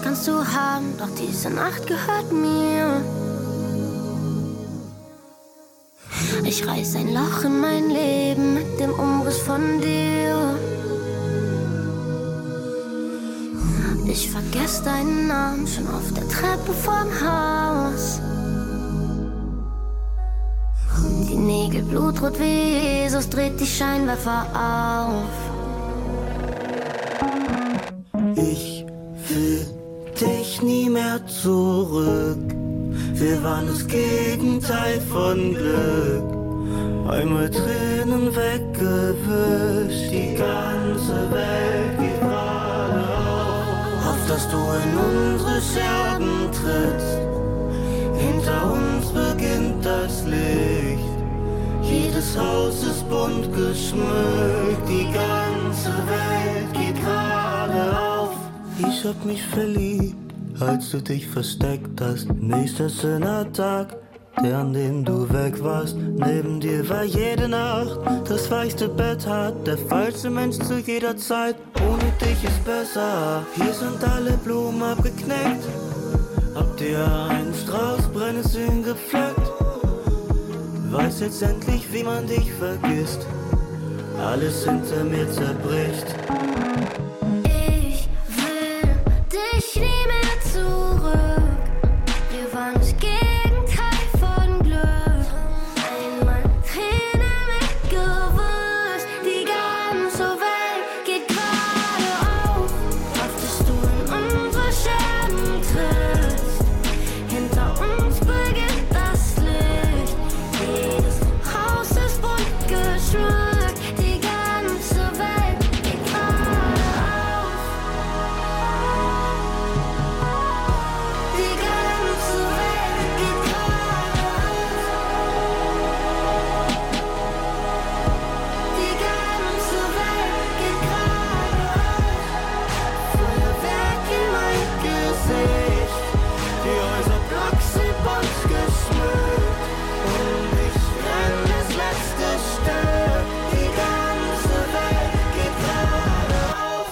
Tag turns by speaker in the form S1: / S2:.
S1: kannst du haben, doch diese Nacht gehört mir. Ich reiß ein Loch in mein Leben mit dem Umriss von dir. Ich vergess deinen Namen schon auf der Treppe vorm Haus. Die Nägel blutrot wie Jesus, dreht die Scheinwerfer auf.
S2: Ich will dich nie mehr zurück. Wir waren das Gegenteil von Glück. Einmal Tränen weggewischt, die ganze Welt geht geradeaus. Hoff, dass du in unsere Scherben trittst. Hinter uns beginnt das Licht. Jedes Haus ist bunt geschmückt. Die ganze Welt geht gerade auf. Ich hab mich verliebt, als du dich versteckt hast. Nächster schöner Tag, der an dem du weg warst. Neben dir war jede Nacht das weichste Bett hart. Der falsche Mensch zu jeder Zeit, ohne dich ist besser. Hier sind alle Blumen abgeknickt. Hab dir einen Strauß Brennnesseln gepflückt. Weiß jetzt endlich, wie man dich vergisst. Alles hinter mir zerbricht.
S1: Ich will dich nie mehr zurück. Wir waren das Gegenteil